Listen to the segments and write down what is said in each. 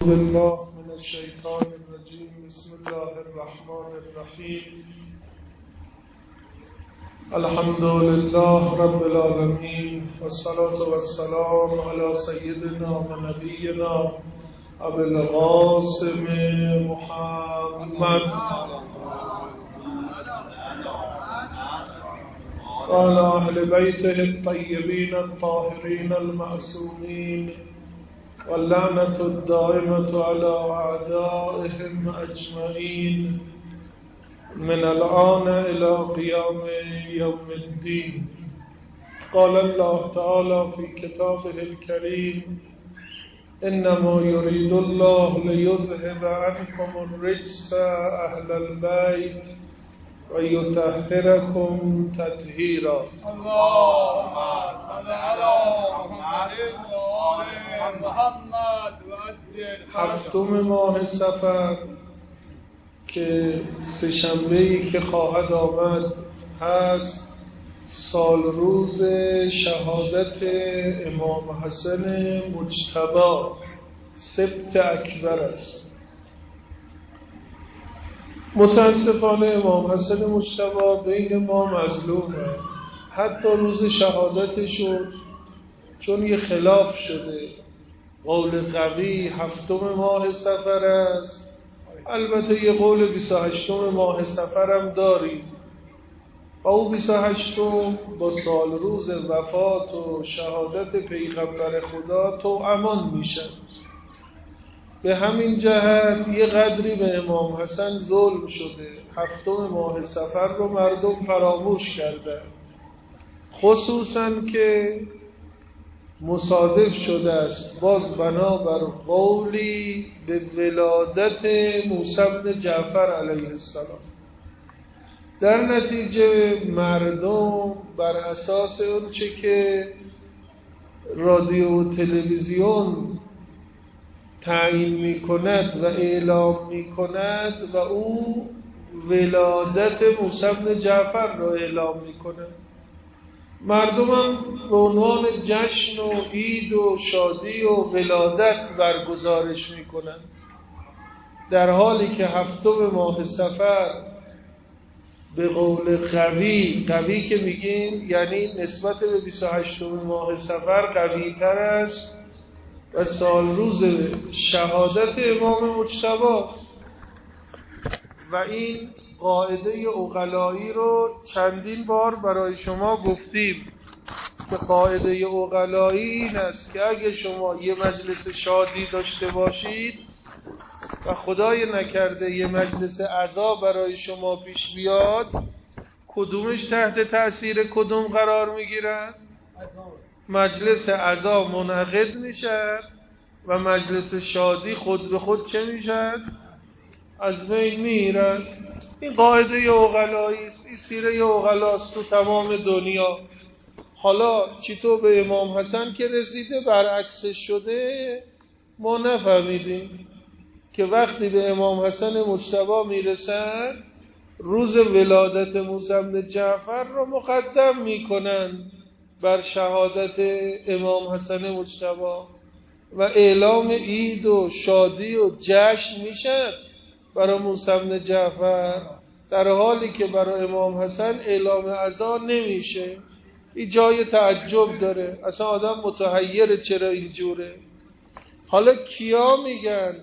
بالله من الشیطان الرجیم. بسم الله الرحمن الرحیم. الحمد لله رب العالمین والصلاة والسلام علی سیدنا و نبینا ابی القاسم محمد وعلى اهل بیته الطیبین الطاهرین المعصومین واللعنة الدائمة على أعدائهم أجمعين من الآن إلى قيام يوم الدين. قال الله تعالى في كتابه الكريم: إنما يريد الله ليذهب عنكم الرجس أهل البيت ويطهركم تطهيرا. اللهم صل على محمد و عجل هفتم ماه صفر که سه‌شنبه‌ای که خواهد آمد هست سال روز شهادت امام حسن مجتبی سبت اکبر است. متاسفانه امام حسن مجتبی بین ما مظلومه. حتی روز شهادتشو چون یه خلاف شده، قول قوی هفتم ماه صفر است. البته یه قول 28 ماه صفر هم داریم و او 28 با سال روز وفات و شهادت پیغمبر خدا توامان میشن. به همین جهت یه قدری به امام حسن ظلم شده. هفتم ماه صفر رو مردم فراموش کردن، خصوصا که مصادف شده است باز بنابر قولی به ولادت موسی بن جعفر علیه السلام. در نتیجه مردم بر اساس اون چه که رادیو و تلویزیون تعیین می کند و اعلام می کند و او ولادت موسی بن جعفر را اعلام می کند. مردم هم به عنوان جشن و عید و شادی و ولادت برگزارش می کنند، در حالی که هفتم ماه صفر به قول قوی که میگیم یعنی نسبت به 28 ماه صفر قوی تر است و سال روز شهادت امام مجتبی. و این قاعده عقلایی رو چندین بار برای شما گفتیم که قاعده عقلایی این است که اگه شما یه مجلس شادی داشته باشید و خدای نکرده یه مجلس عزا برای شما پیش بیاد، کدومش تحت تأثیر کدوم قرار میگیرن؟ مجلس عزا منعقد میشن و مجلس شادی خود به خود چه میشن؟ از بین میرن. این قاعده عقلایی است، این سیره عقلاست تو تمام دنیا. حالا چطور به امام حسن که رسیده برعکسش شده ما نفهمیدیم که وقتی به امام حسن مجتبی میرسن روز ولادت موسی بن جعفر رو مقدم میکنن بر شهادت امام حسن مجتبی و اعلام عید و شادی و جشن میشن برای موسی بن جعفر، در حالی که برای امام حسن اعلام عزا نمیشه. این جای تعجب داره، اصلا آدم متحیره چرا اینجوره. حالا کیا میگن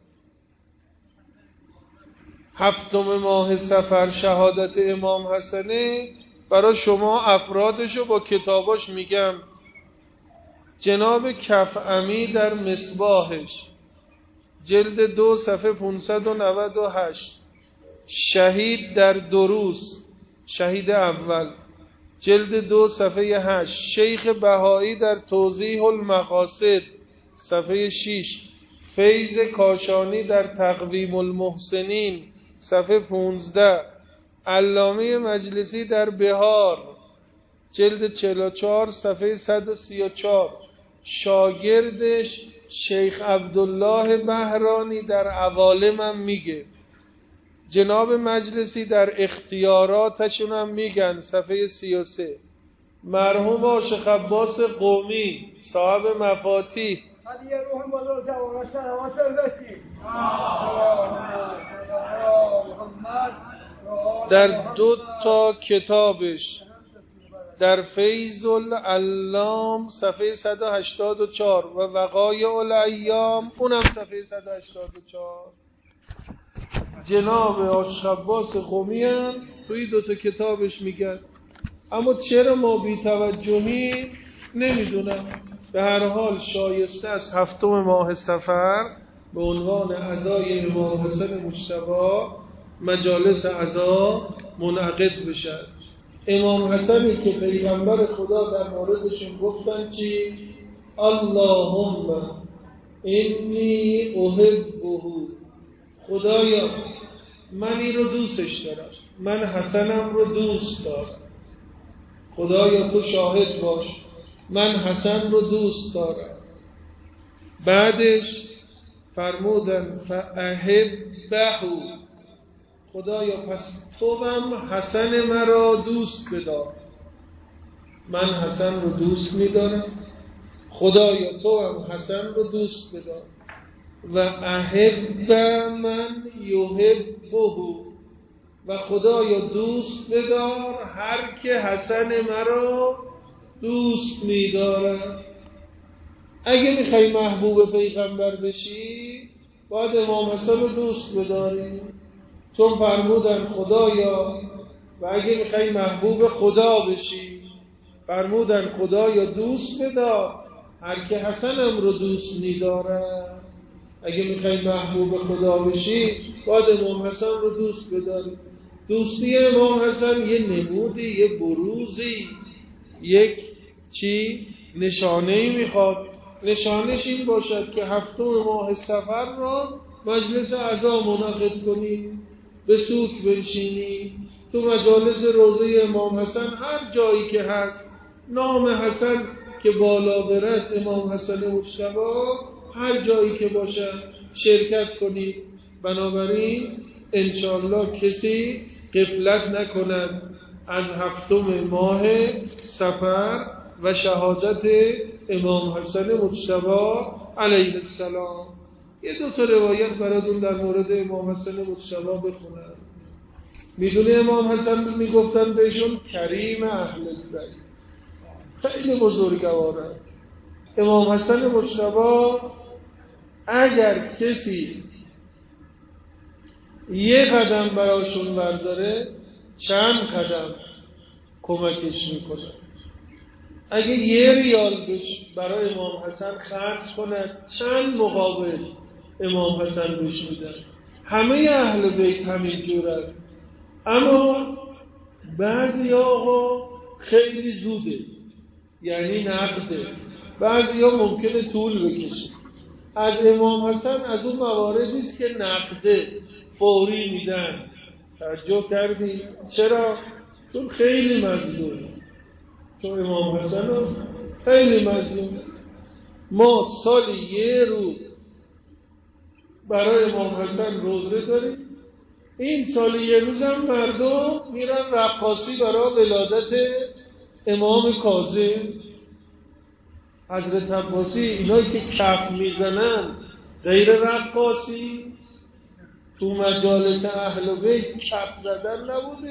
هفتم ماه صفر شهادت امام حسنه؟ برای شما افرادشو با کتاباش میگم. جناب کفعمی در مصباحش جلد 2 صفحه 598، شهید در دروس شهید اول جلد 2 صفحه 8، شیخ بهایی در توضیح المقاصد صفحه 6، فیض کاشانی در تقویم المحسنین صفحه 15، علامه مجلسی در بهار جلد 44 صفحه 134، شاگردش شیخ عبدالله بهرانی در عوالم هم میگه. جناب مجلسی در اختیاراتشون هم میگن صفحه 33. مرحوم شیخ عباس قمی صاحب مفاتیح هدیه روح بزرگ و سلامت باشی. در 2 کتابش در فیض العلام صفحه 184 و وقایع الایام اونم صفحه 184 جناب عاشق عباس قمی هم توی 2 کتابش میگن. اما چرا ما بی توجهی نمیدونم. به هر حال شایسته است 7 ماه صفر به عنوان عزای امام حسن مجتبی مجالس عزا منعقد بشن. امام حسنی که پیغمبر خدا در موردشون گفتن چی؟ اللهم انی احبه، خدایا من این رو دوستش دارم، من حسنم رو دوست دارم، خدایا تو شاهد باش من حسن رو دوست دارم. بعدش فرمودن فاحبه، خدایا پس تو هم حسن مرا دوست بدار، من حسن رو دوست می‌دارم، خدایا تو هم حسن رو دوست بدار. و احب من یحبه، و خدایا دوست بدار هر که حسن مرا دوست می‌دارد. اگه میخوای محبوب پیغمبر بشی باید امام حسن رو دوست بداری، چون فرمودن خدایا، و اگه میخوای محبوب خدا بشی فرمودن خدایا دوست بدار هر که حسنم رو دوست می‌دارد. اگه میخوای محبوب خدا بشی باید امام حسن رو دوست بداری. دوستی امام حسن یه نمودی، یه بروزی، یک نشانه‌ای میخواد. نشانش این باشد که 7 ماه صفر را مجلس عزا منعقد کنی، به سوت بنشینی، تو مجالس روضه امام حسن هر جایی که هست نام حسن که بالا برد امام حسن مجتبی هر جایی که باشه شرکت کنی. بنابراین انشاءالله کسی غفلت نکند از 7 ماه صفر و شهادت امام حسن مجتبی علیه السلام. یه 2 روایت براتون در مورد امام حسن مجتبی بخونم. میدونه امام حسن میگفتن بهشون کریم اهل بیت، خیلی بزرگواره. امام حسن مجتبی اگر کسی یه قدم براشون برداره چند قدم کمکش میکنه. اگه 1 ریال برای امام حسن خرج کنه چند مقابل امام حسن بهش میدن. همه اهل بیت همین جورن. اما بعضی آقا خیلی زوده، یعنی نقده، بعضی ها ممکنه طول بکشه. از امام حسن از اون مواردی است که نقده فوری میدن. توجه کردی؟ چرا؟ چون خیلی مظلومه، چون امام حسن خیلی مظلومه. ما سالی 1 روز برای امام حسن روزه داریم. این سال 1 روز هم مردم میرن رقاصی برای ولادت امام کاظم. حضرت عباسی اینایی که کف میزنن غیر رقاصی؟ تو مجالس اهل بیت کف زدن نبوده؟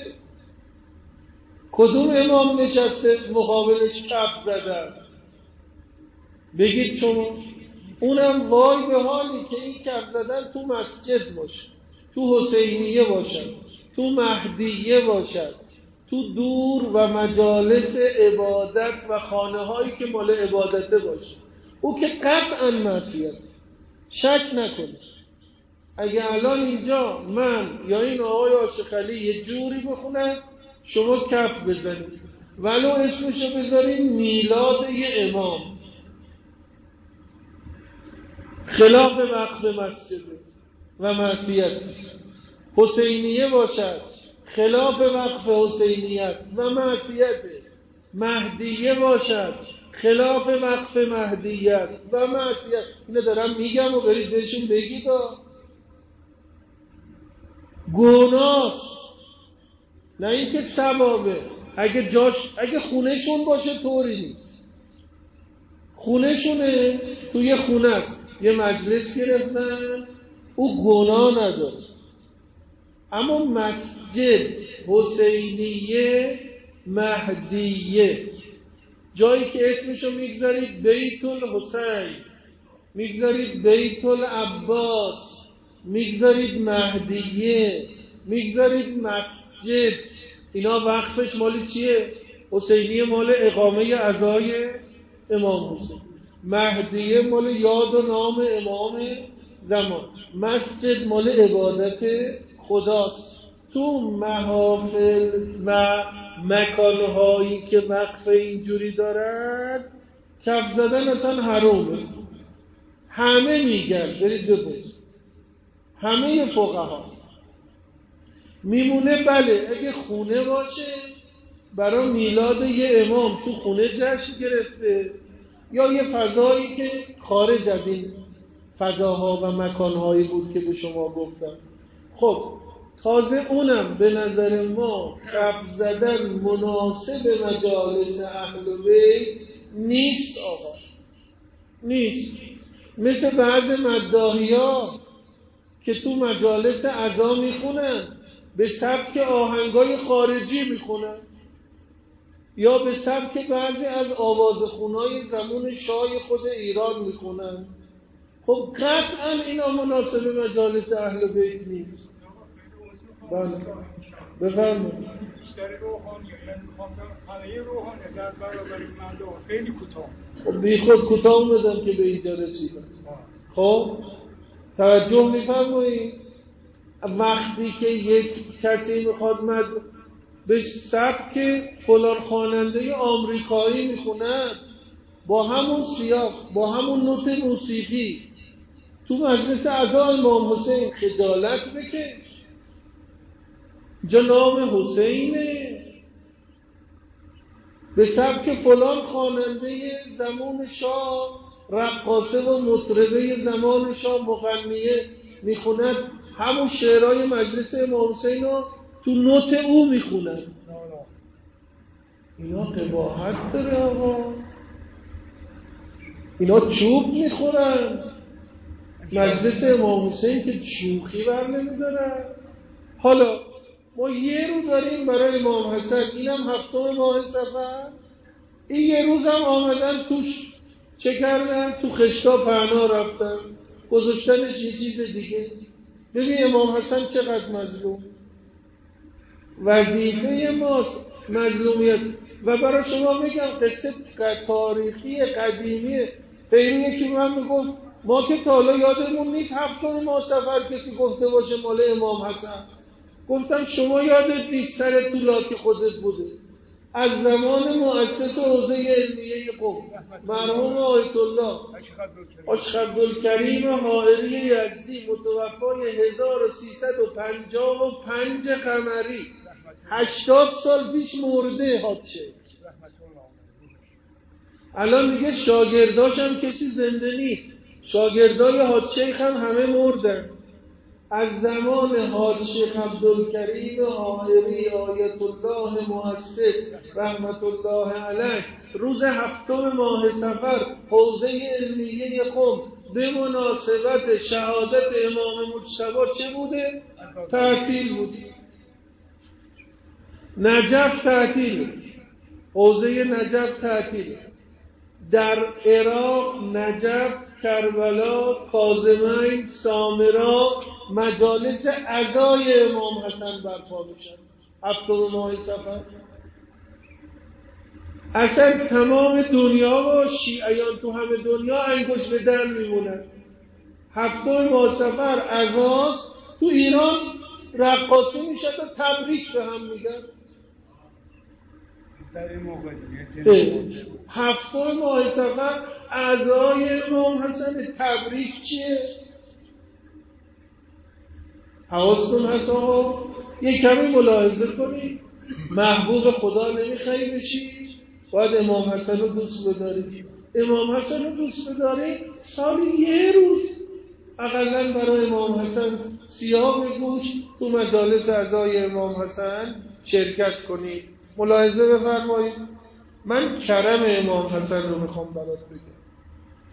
کدوم امام نشسته مقابلش کف زدن؟ بگید شما. اونم وای به حالی که این کف زدن تو مسجد باشه، تو حسینیه باشد، تو مهدیه باشد، تو دور و مجالس عبادت و خانه هایی که مال عبادته باشه. او که قطعا معصیت، شک نکنید. اگه الان اینجا من یا این آقای عاشق علی یه جوری بخونه شما کف بزنید ولو اسمشو بذارید میلاد یه امام، خلاف وقف مسجد و معصیت. حسینیه باشد خلاف وقف حسینیه است و معصیت. مهدیه باشد خلاف وقف مهدیه است و معصیت. اینو دارم میگم و برید بهشون بگید گناست، نه اینکه ثوابه. اگه خونهشون باشه طوری نیست. خونه‌شونه، توی خونه است، یه مجلس گرفتن، او گناه نداره. اما مسجد حسینیه مهدیه، جایی که اسمشو میگذارید بیت الحسین، میگذارید بیت العباس، میگذارید مهدیه، میگذارید مسجد، اینا وقفش مال چیه؟ حسینیه مال اقامه عزای امام حسین، مهدیه مال یاد و نام امام زمان، مسجد مال عبادت خداست. تو محافل و مکانهایی که وقف اینجوری دارن کف زدن اصلا حرامه. همه میگن برید بپرسید، همه فقها میمونه بله اگه خونه باشه برای میلاد یه امام تو خونه جشن گرفته، یا یه فضایی که خارج از این فضاها و مکانهایی بود که به شما گفتم. خب تازه اونم به نظر ما کف زدن مناسب مجالس اهل بیت نیست آقا، نیست. مثل بعض مداحی‌ها که تو مجالس عزا میخونن به سبک آهنگای خارجی میخونن، یا به سبک بعضی از آوازخونای زمان شاه خود ایران میخونن. خب قطعا اینا مناسب مجالس اهل بیت نیست. بله بفرمایید. بیشتر روحانی یعنی میخواستم همه روحانی در برابر مردم خیلی کوتاه. خب بی خود کوتاه اومدم که به اینجا رسیدم. خب توجه میفرمایید، وقتی که یک کسی میخواد به سبک فلان خواننده آمریکایی میخوند با همون سیاق، با همون نوت موسیقی تو مجلس عزا امام حسین خجالت بکش، جناب حسینه، به سبک فلان خواننده زمان شاه، رقاصه و مطربه زمان شاه مغنیه میخوند همون شعرهای مجلس امام حسین رو تو نوت او میخونن. اینا قباحت داره آقا، اینا چوب میخورن. مجلس امام حسین که شوخی بر نمیدارن. حالا ما یه روز داریم برای امام حسن، اینم 7 ماه صفر، این یه روز هم آمدن توش چه کردن؟ تو خشتا پهنا رفتن گذاشتنش یه چیز دیگه. ببین امام حسن چقدر مظلوم، وظیفه ماست مظلومیت. و برای شما میگم قصه تاریخی قدیمیه. غیر یکی من میگفت ما که تا حالا یادمون نیست 7 ماه صفر کسی گفته باشه مال امام حسن. گفتم شما یادت نیست سر طولاک خودت بوده، از زمان مؤسس حوزه علمیه قم مرحوم آیت الله اشقب‌الکریم حائری یزدی متوفای 1355 قمری، 80 سال پیش مرده حادثه. الان دیگه شاگرداش هم کسی زنده نیست، شاگردای حاج شیخ هم همه مردن. از زمان حاج شیخ عبدالکریم حائری آیت الله مؤسس رحمت الله علیه روز 7 ماه صفر حوزه علمیه قم به مناسبت شهادت امام مجتبی چه بوده؟ تعطیل بود. نجف تعطیل، حوزه نجف تعطیل. در عراق نجف، کربلا، کاظمین، سامرا مجالس عزای امام حسن برپا میشن 7 ماه صفر. اصلا تمام دنیا و شیعیان تو همه دنیا انگشت به دن میمونن. 7 ماه صفر عزاست، تو ایران رقاصی میشه تا تبریک به هم میگن. 7 ماه صفر عزای امام حسن، تبریک چیه؟ حواستون هست آقا؟ یک کمی ملاحظه کنید. محبوب خدا نمیخوایی بشی، باید امام حسن رو دوست بداری. امام حسن رو دوست بداری سالی یه روز اقلن برای امام حسن سیاه گوش تو مجالس عزای امام حسن شرکت کنید. ملاحظه بفرمایید. من کرم امام حسن رو میخوام برات بگم.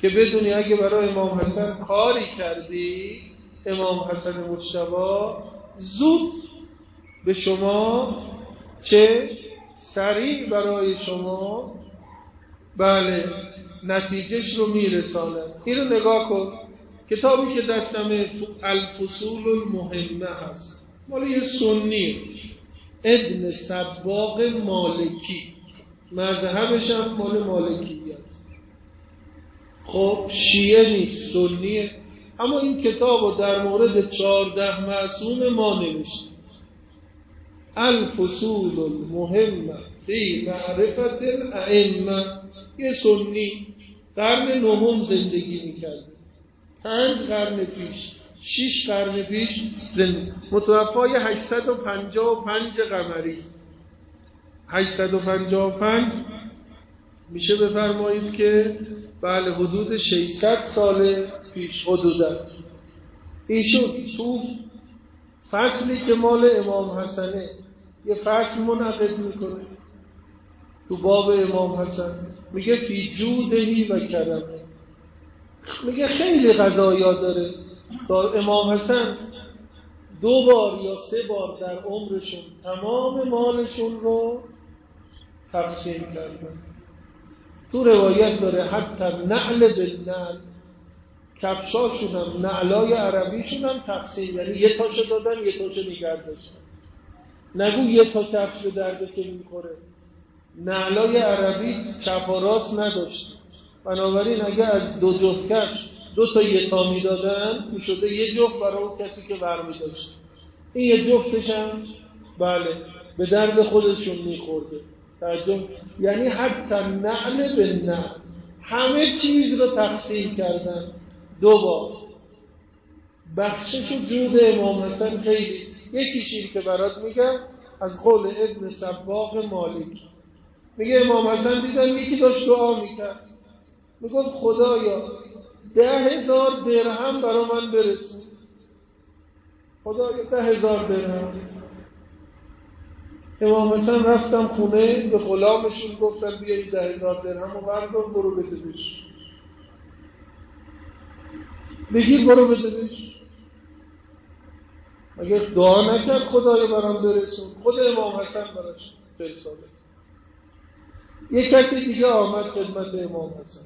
که بدونی اگه برای امام حسن کاری کردی، امام حسن مجتبی زود به شما چه سریع برای شما بله نتیجهش رو میرساند. این رو نگاه کن، کتابی که دستمه الفصول المهمه هست، مال یه سنی ابن سباق مالکی، مذهبش هم مال مالکی است. خب شیعه نیست، سنیه. اما این کتاب رو در مورد 14 معصوم ما نوشته، الفصول المهمه فی معرفت الائمه. یه سنی قرن نهم زندگی میکرده، 5 قرن پیش 6 قرن پیش زندگی، متوفای 855 قمری است. 855 میشه بفرمایید که بله حدود 600 سال پیش حدودا. ایشون تو فصلی که مال امام حسنه یه فصل منعقد میکنه تو باب امام حسن، میگه فی جودهی و کرمه. میگه خیلی قضایا داره. امام حسن 2 بار یا 3 بار در عمرشون تمام مالشون رو تقسیم کردن. تو روایت داره حتی نعل بالنعل، کفشاشون هم نعلای عربیشون هم تقسیم، یعنی یه تاشو دادن یه تاشو نگه داشتن. نگو یه تا کفش به درده که میخوره، نعلای عربی چپ و راست نداشت، بنابراین اگه از 2 جفت کفش 2 تا یه تا میدادن میشده یه جفت برای اون کسی که برمی داشت. این یه جفتش هم بله به درد خودشون میخورده. تعجب، یعنی حتی نعل به نعل همه چیز رو تقسیم کردن 2 بار. بخشش و جود امام حسن خیلی است. یکی شیر که برات میگم از قول ابن سباق مالکی، میگه امام حسن دیدن یکی داشت دعا میکرد، میگفت خدایا 10,000 درهم برا من برسون. خدایا 10,000 درهم. امام حسن رفتم خونه به غلامشون گفتن بیا این 10,000 درهم رو بردار برو بده بهش، بگیر برو بده بهش. اگه دعا نکرد خدایا برام برسون، خود امام حسن براش فرستاد. یک کسی دیگه آمد خدمت امام حسن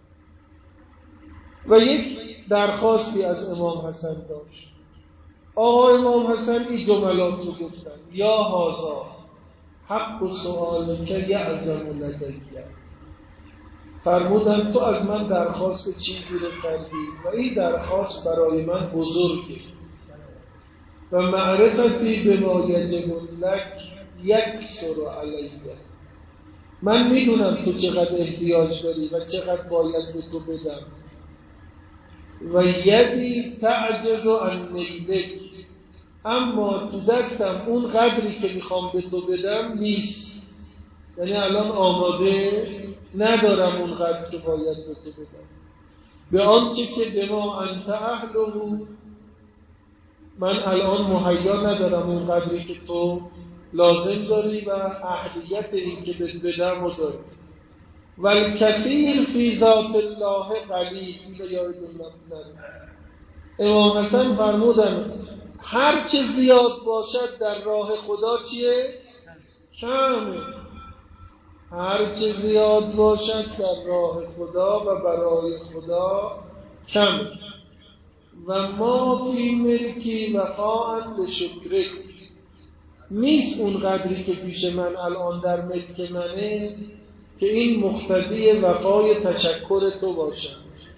و یک درخواستی از امام حسن داشت. آقا امام حسن این جملات رو گفتن: یا هازا حق سؤال که یعظم لدیه. فرمودن تو از من درخواست چیزی رو کردی و این درخواست برای من بزرگه و معرفتی به ما یجب لک یکسر علیه. من میدونم تو چقدر احتیاج داری و چقدر باید به تو بدم و یدی تعجز عن نیلک، اما تو دستم اون قدری که میخوام به تو بدم نیست. یعنی الان آماده ندارم اون قدر که باید به تو بدم، به آنچه که به ما انت اهله، من الان مهیا ندارم اون قدری که تو لازم داری و اهلیت این که بدم رو داری. والکثیر فی ذات الله قلیل. این یادتون نره. امام حسن فرمودن هر چه زیاد باشد در راه خدا چیه؟ کمه. هر چه زیاد باشد در راه خدا و برای خدا کمه. و ما فی ملکی وفاء لشکرک، نیست اون قدری که پیش من الان در ملک منه که این مقتضی وفای تشکر تو باشد.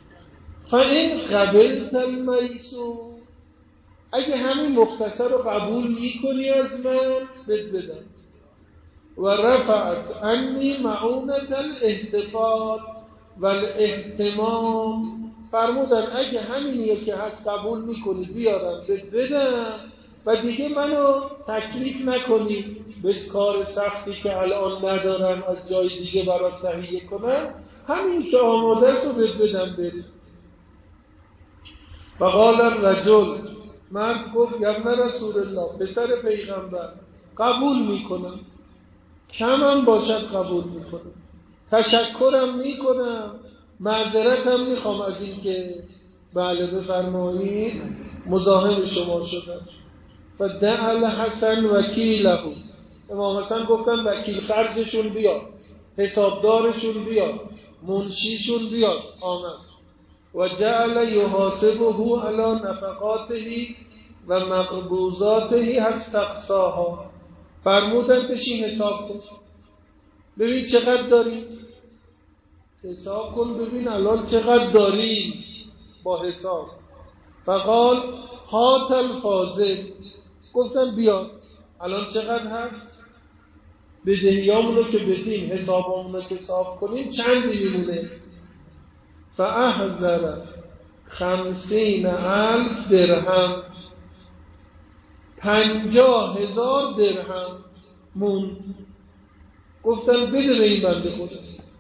فإن قبلت المیسور، اگه همین مختصر رو قبول میکنی از من بدم. و رفعت عنی معونت الاحتفال والاهتمام، فرمودن اگه همینیه که هست قبول میکنی بیارم بدم و دیگه منو تکلیف نکنی به کار سختی که الان ندارم از جای دیگه برات تهیه کنم، همین که آماده است رو بدم بری. فقال الرجل، مرد گفت یا ابن رسول الله، پسر پیغمبر، قبول میکنم، کمم باشد قبول میکنم، تشکرم میکنم، معذرت هم میخوام از این که بله بفرمایید مزاحم شما شدم. و دعا حسن وکیله، امام حسن گفتن وکیل خرجشون بیاد، حسابدارشون بیاد، منشیشون بیاد. آمد. و جعل یحاسبه علی نفقاته و مقبوضاته حتی اقصاها، فرمودن بشین حساب کن ببین چقدر داری، حساب کن ببین الان چقدر داری با حساب. فقال هات الفاضل، گفتن بیا الان چقدر هست، بدهیامونو که بدیم حسابامونو که صاف کنیم چندی میمونه. فاحضر 50,000 درهم، 50,000 درهم مون. گفتن بده به این بنده خدا،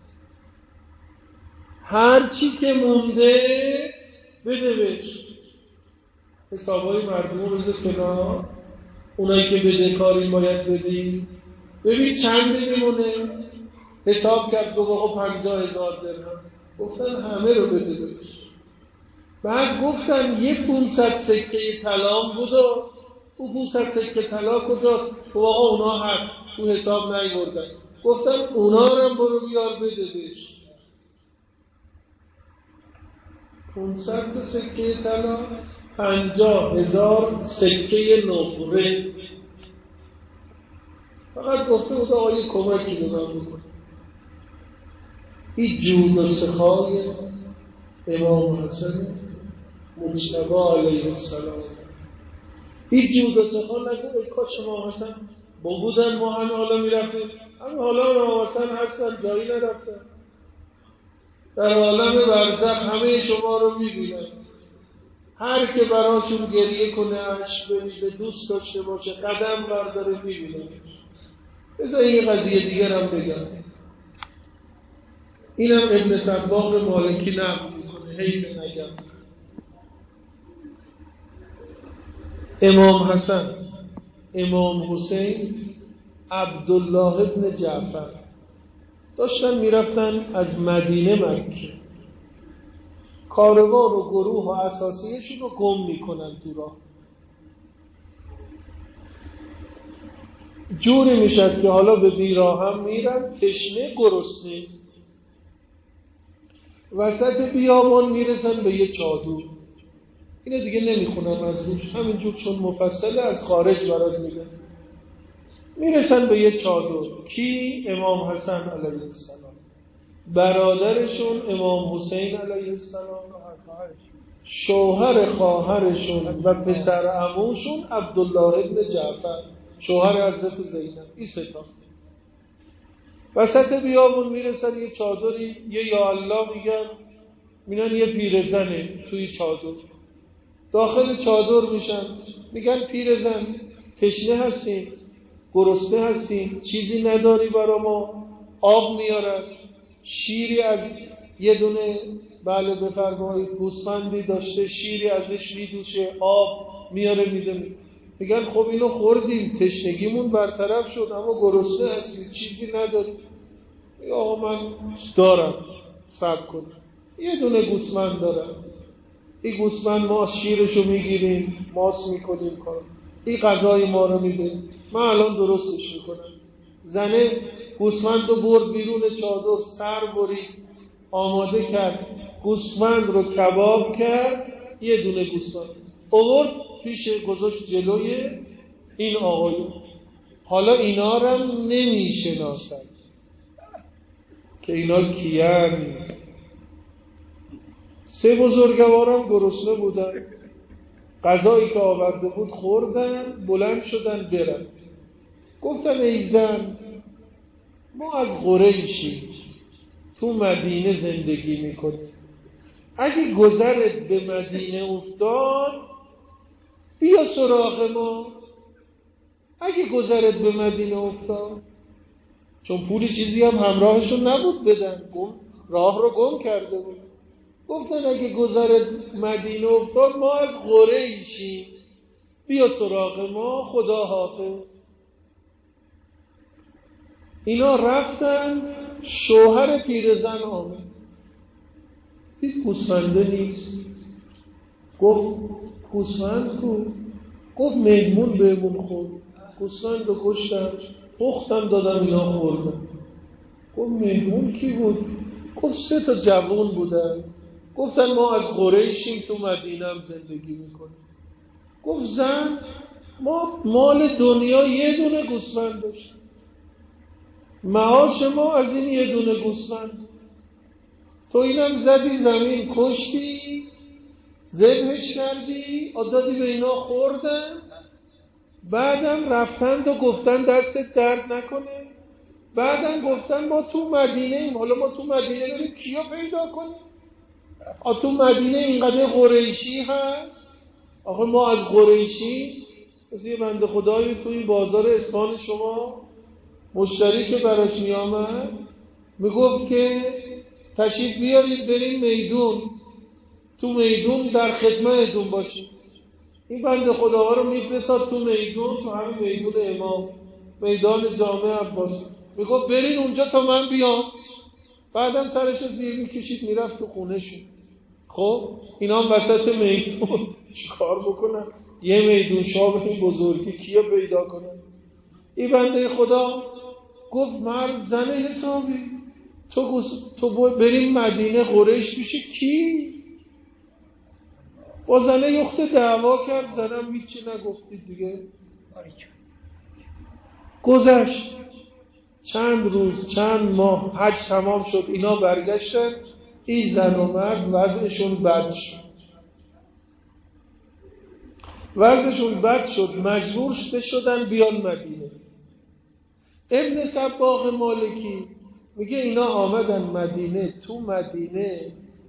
هر چی که مونده بده بهش. حسابای مردم رو بذار کنار، اونایی که بدهکاری باید بدی، ببین چند میمونه. حساب کرد گفت آقا 50,000 درهم. گفتن همه رو بده بهش. بعد گفتن یه 500 سکه طلا بود و او 500 سکه طلا کجاست؟ گفت آقا اونا هست تو حساب نیوردن. گفتن اونا رو هم برو بیار بده بهش. 500 سکه طلا، 50,000 سکه نقره. فقط گفته بود آقا یه کمکی به من بکن. این جود و سخای امام حسن مجتبی علیه السلام. این جود و سخا نگو ای کاش امام حسن با بودن ما همه حالا میرفتیم، همه حالا امام حسن هستن جایی نرفتن، در عالم برزخ همه شما رو میبینن، هر که براشون گریه کنه عشق بریزه دوست داشته باشه قدم برداره میبینه. بذار یه قضیه دیگر هم بگم، اینم ابن صباغ مالکی نقل میکنه، حیف نگم. امام حسن، امام حسین، عبدالله ابن جعفر داشتن میرفتن از مدینه مکه، کاروان و گروه و اساسیشون رو گم میکنن تو راه. جوری میشد که حالا به بیراه هم میرن، تشنه گرسنه، وسط بیابان میرسن به یه چادر. اینه دیگه نمیخونم از روش، همینجور چون مفصله از خارج برات میگم. میرسن به یه چادر. کی؟ امام حسن علیه السلام، برادرشون امام حسین علیه السلام، شوهر خواهرشون و پسر عموشون عبدالله ابن جعفر شوهر حضرت زینب. این سه تا وسط بیابون میرسن یه چادری، یه یا الله میگن، میگن یه پیرزنه توی چادر. داخل چادر میشن، میگن پیرزن تشنه هستیم، گرسنه هستیم، چیزی نداری برا ما؟ آب میارن. شیری از یه دونه بله بفرمایید گوسفندی داشته، شیری ازش میدوشه، آب میاره میده. میگن خب اینو خوردیم تشنگیمون برطرف شد، اما گرسنه هستیم چیزی نداریم. میگه آقا من دارم، صبر کن. یه دونه گوسفند دارم، این گوسفند ما شیرشو میگیریم ماس میکنیم کار، این غذای ما رو میده، من الان درستش میکنم. زنه گوسفند رو برد بیرون چادر، سر برید، آماده کرد، گوسفند رو کباب کرد، یه دونه گوسفند آورد پیش گذاشت جلوی این آقایون. حالا اینا رو نمیشناسن که اینا کیان. سه بزرگواران گرسنه بودن، غذایی که آورده بود خوردن، بلند شدن برن. گفتن ای زن ما از قریشیم، تو مدینه زندگی میکنیم، اگه گذرت به مدینه افتاد بیا سراغ ما. اگه گذرت به مدینه افتاد، چون پولی چیزی هم همراهشون نبود بدن، راه رو گم کرده بود. گفتن اگه گذرت مدینه افتاد ما از قریشیم، بیا سراغ ما، خدا حافظ. اینا رفتن، شوهر پیرزن آمد. دید گوسفنده نیست. گفت گوسفند کو؟ گفت مهمون بهمون خورد، گوسفند رو کشتم، پختم دادم اینا خوردم. گفت مهمون کی بود؟ گفت 3 جوان بودن، گفتن ما از قریشیم تو مدینه هم زندگی میکنیم. گفت زن ما مال دنیا یه دونه گوسفند داشتیم، معاش ما از این یه دونه گوسفند، تو اینم زدی زمین کشتی، ذبحش کردی، دادی به اینا خوردن، بعدم رفتند و گفتن دستت درد نکنه، بعدم گفتن ما تو مدینه ایم، حالا ما تو مدینه بریم کیو پیدا کنیم؟ تو مدینه اینقدر قریشی هست، آخه ما از قریشی. مثل یه بنده خدایی تو این بازار اصفهان شما مشتری که براش می آمد میگفت که تشریف بیارید بریم میدون، تو میدون در خدمتتون باشید. این بنده خداها رو میفرستاد تو میدون، تو همین میدون امام، میدان جامع عباسی، میگفت برین اونجا تا من بیام. بعدم سرش رو زیر میکشید میرفت تو خونه شون. خب اینا هم وسط میدون چیکار بکنن؟ یه میدون شاه این بزرگی کیا پیدا کنن؟ این بنده خدا گفت مرد زن حسابی، تو بریم مدینه قریش میشه کی؟ با زنه یخت دعوا کرد، زنم هیچی نگفتید دیگه. گذشت چند روز چند ماه، حج تمام شد، اینا برگشتن، این زن و مرد وضعشون بد شد، مجبور شدن بیان مدینه. ابن سباق مالکی میگه اینا آمدن مدینه، تو مدینه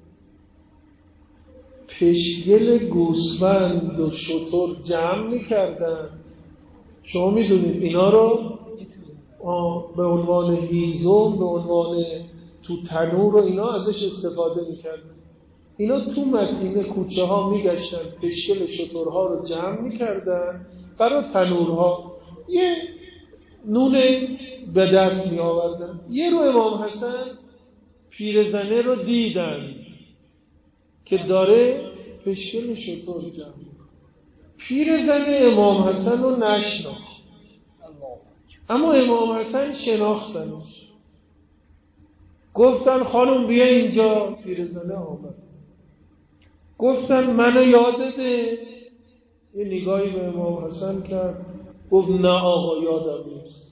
پشگل گوسفند و شتر جمع میکردن. شما میدونید اینا رو به عنوان هیزم، به عنوان تو تنور و اینا ازش استفاده میکردن. اینا تو مدینه کوچه ها میگشتن، پشگل شترها رو جمع میکردن برای تنورها، یه نون به دست می آوردن. یه رو امام حسن پیرزنه رو دیدن که داره پشگل شتر جمع. پیرزنه امام حسن رو نشناخت، اما امام حسن شناختنش. گفتن خانم بیا اینجا. پیرزنه آمد. گفتن منو یادته؟ یه نگاهی به امام حسن کرد، گفت نه آقا یادم نیست.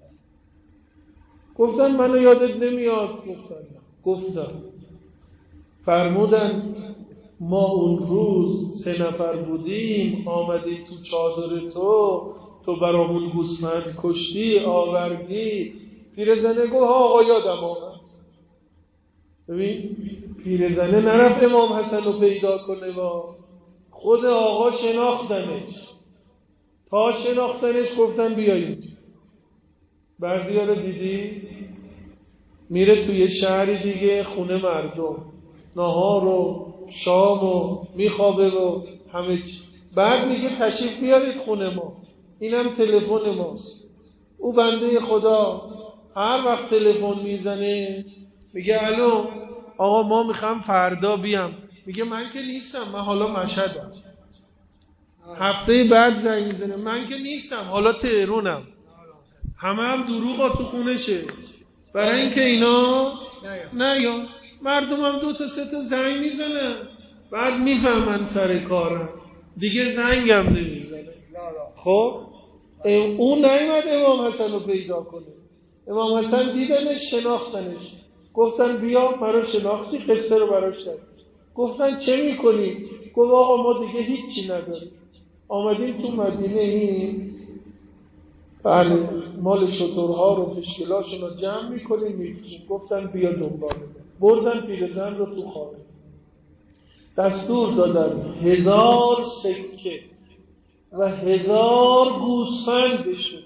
گفتن منو یادت نمیاد؟ گفتن نه. گفتن فرمودن ما اون روز 3 نفر بودیم، آمدیم تو چادر تو برامون گوسفند کشتی آوردی. پیرزنه گفت آقا یادم آمد. ببین پیرزنه نرفت امام حسن رو پیدا کنه، با خود آقا شناختنش. تا شناختنش گفتن بیایید. بعضی‌ها رو دیدی میره توی شهری دیگه، خونه مردم، نهار و شام و میخوابه و همه چی، بعد میگه تشریف بیارید خونه ما، اینم تلفن ماست. او بنده خدا هر وقت تلفن میزنه میگه الو آقا ما میخوام فردا بیام، میگه من که نیستم، من حالا مشهدم. هفته بعد زنگ میزنه من که نیستم، حالا تهرانم. هم دروغ تو خونه شه، برای اینکه اینا نه مردم هم 2 تا 3 تا زنگ میزنن، بعد میفهمن سر کارن دیگه، زنگم نمیزنه. خب اون نیومد امام حسن رو پیدا کنه. امام حسن دیدنش، شناختنش، گفتن بیا مرا شناختی؟ قصه رو براش کرد. گفتن چه میکنی؟ گفت آقا ما دیگه هیچی نداریم، آمدیم تو مدینه این بله مال شترها رو پشگلاشون رو جمع میکنیم میفروشیم. گفتن بیا دنبال. بردن پیرزن رو تو خانه، دستور دادن 1000 سکه و 1000 گوسفند بشه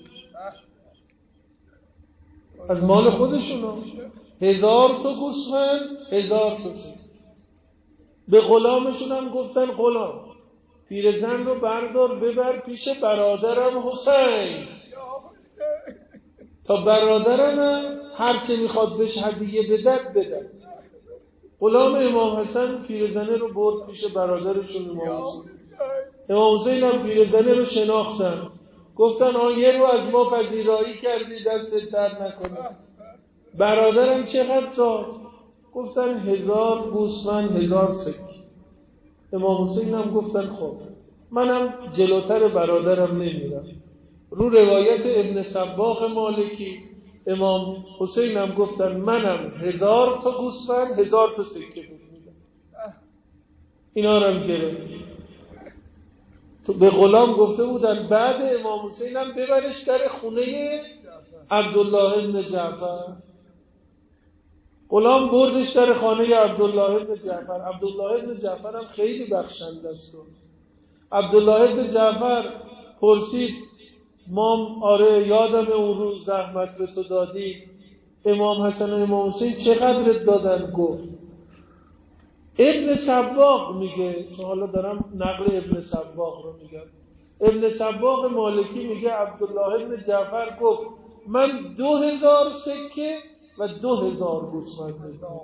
از مال خودشون. 1000 تا گوسفند، 1000 تا سکه. به غلامشون هم گفتن غلام پیرزن رو بردار ببر پیش برادرم حسین، تا برادرم هر چه میخواد بهش هدیه بدن. غلام امام حسن پیرزنه رو برد پیش برادرشون امام حسین. امام حسین هم پیرزنه رو شناختن، گفتن یه رو از ما پذیرایی کردی، دستت درد نکنه. برادرم چقدر داد؟ گفتن 1000 گوسفند 1000 سکه. امام حسین هم گفتن خب منم جلوتر برادرم نمیرم. رو روایت ابن سباق مالکی امام حسین هم گفتن منم 1000 تا گوسفند 1000 تا سکه بود میدم. اینا رو هم گرفت. تو به غلام گفته بودن بعد امام حسین هم ببرش در خونه عبدالله ابن جعفر. غلام بردش در خانه عبدالله ابن جعفر. عبدالله ابن جعفر هم خیلی بخشنده است. عبدالله ابن جعفر پرسید آره یادم اون روز زحمت به تو دادی، امام حسن و امام حسین چقدر دادن؟ گفت ابن سباق میگه، چون حالا دارم نقل ابن سباق رو میگم، ابن سباق مالکی میگه عبدالله ابن جعفر گفت من 2000 سکه و 2000 گوسفند میدم.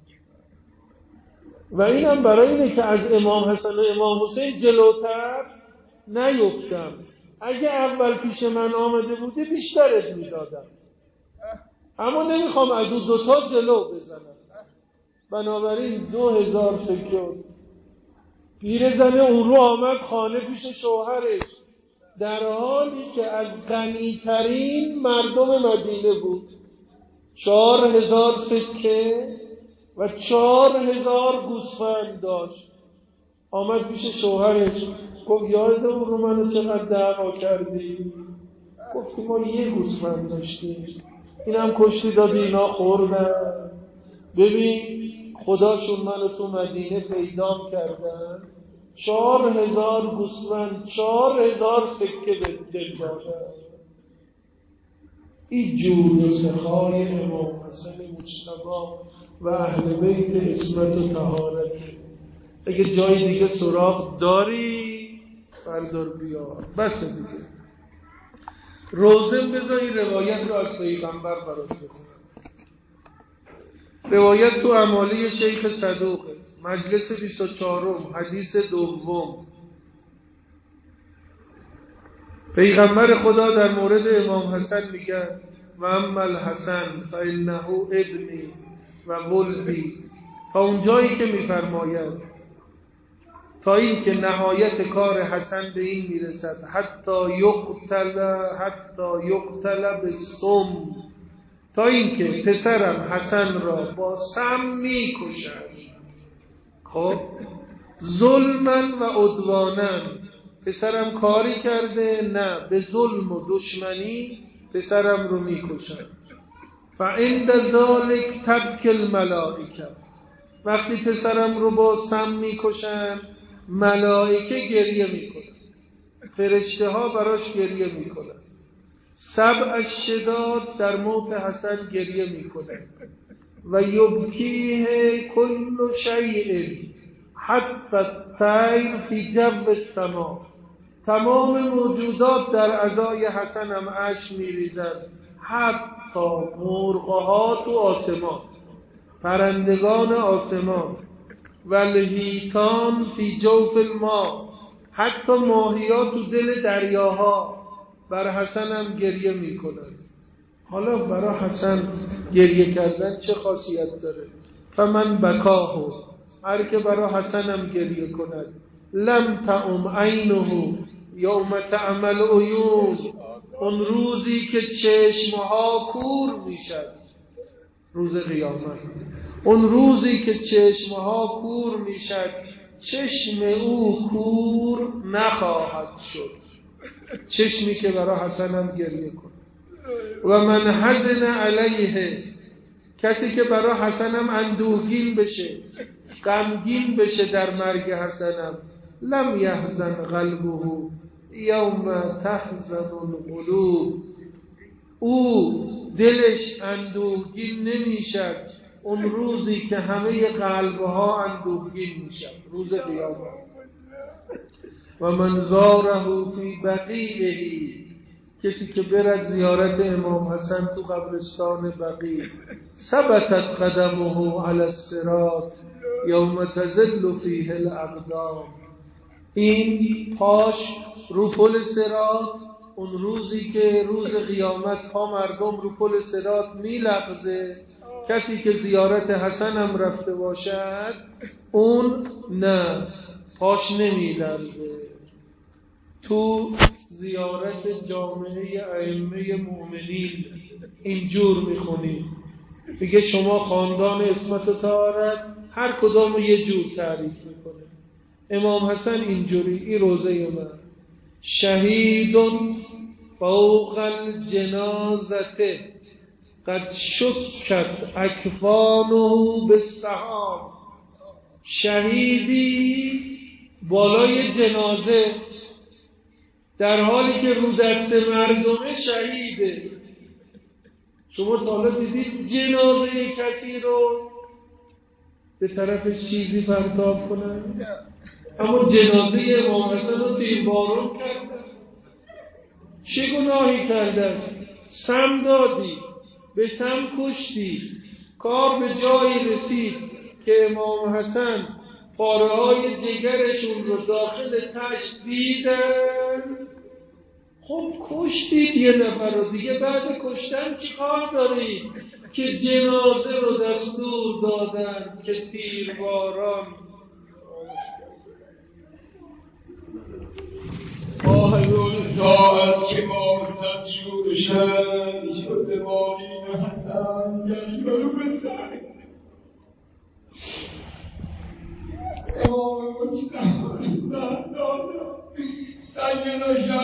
و اینم برای اینه که از امام حسن و امام حسین جلوتر نیفتم. اگه اول پیش من آمده بودی بیشترت میدادم، اما نمیخوام از اون دوتا جلو بزنم. بنابراین 2000 سکه. پیرزن اون رو آمد خانه پیش شوهرش، در حالی که از غنی‌ترین مردم مدینه بود. 4000 سکه و 4000 گوسفند داشت. آمد پیش شوهرش گفت یاد اون رو منو چقدر دعوا کردی؟ گفتی ما یه گوسفند داشتیم، اینم کشتی دادی اینا خوردن. ببین خداشون منو تو مدینه پیدام کردن، 4000 گوسفند 4000 سکه به دل دادن. این جود و سخای امام حسن مجتبی و اهل بیت عصمت و طهارت. اگه جای دیگه سراغ داری بردار بیار، بس دیگه. روزن بذاری روایت رو از پیغمبر برات بکنم. روایت تو امالی شیخ صدوقه، مجلس 24 حدیث دوم. پیغمبر خدا در مورد امام حسن میگه و اما الحسن فانه ابنی و ولدی، تا اونجایی که میفرماید تا این که نهایت کار حسن به این میرسد حتی یقتل بالسم، تا این که پسرم حسن را با سم میکشند. خب ظلمن و عدوانن، پسرم کاری کرده نه، به ظلم و دشمنی پسرم رو میکشند. فعند ذالک تبکی الملائکه، وقتی پسرم رو با سم میکشند ملائکه گریه میکنن، فرشته ها براش گریه میکنن. سبع الشداد در موت حسن گریه میکنن. و یبکیه کل شیء حتی الطیر فی جو السما، تمام موجودات در عزای حسن هم اشک میریزند، حتی مرغها تو آسمان، پرندگان آسمان. و الحیتان فی جوف الماء، حتی ماهی‌ها تو دل دریاها بر حسن هم گریه میکنن. حالا برای حسن گریه کردن چه خاصیت داره؟ فمن بکاهو، هر که برای حسن هم گریه کند، لم تعم عینه یوم تعمل عیون، اون روزی که چشمها کور میشد، روز قیامت، اون روزی که چشمها کور میشد چشم او کور نخواهد شد. چشمی که برای حسن هم گریه کنه. و من حزن علیه، کسی که برای حسنم اندوهگین بشه، غمگین بشه در مرگ حسنم، لم یحزن قلبه یوم تحزن القلوب، او دلش اندوهگین نمیشد اون روزی که همه قلبها اندوهگین میشد، روز قیامت. و من زاره فی بقیعه، کسی که برد زیارت امام حسن تو قبرستان بقیع، ثبتت قدمه علی الصراط، یوم تزل فیه الاقدام، این پاش رو پل صراط، اون روزی که روز قیامت پا مردم رو پل صراط میلغزه. کسی که زیارت حسن هم رفته باشد اون نه، پاش نمیلغزه. تو زیارت جامعه ائمه مؤمنین اینجور میخونید، میگه شما خاندان اسمت و طهارت، هر کدامو یه جور تعریف میکنه. امام حسن اینجوری، این روزه من شهید فوق الجنازته قد شکت اکفانه بالسحاب، شهیدی بالای جنازه در حالی که رو دست مردمه شهیده. شما تا حالا دیدید جنازه کسی رو به طرفش چیزی پرتاب کنن؟ اما جنازه امام حسن رو تیربارون کردن. چه گناهی کرده؟ سم دادی، به سم کشتی. کار به جایی رسید که امام حسن پاره های جگرشون رو داخل تشت دیدن. خب کشتید یه نفر رو دیگه، بعد کشتن چی کار دارید که جنازه رو دستور دادن که تیرباران. اون ساعت که ماستد شورشن شد بالین حسن گریانو بسن امام مجتمع زن دادا سیدنا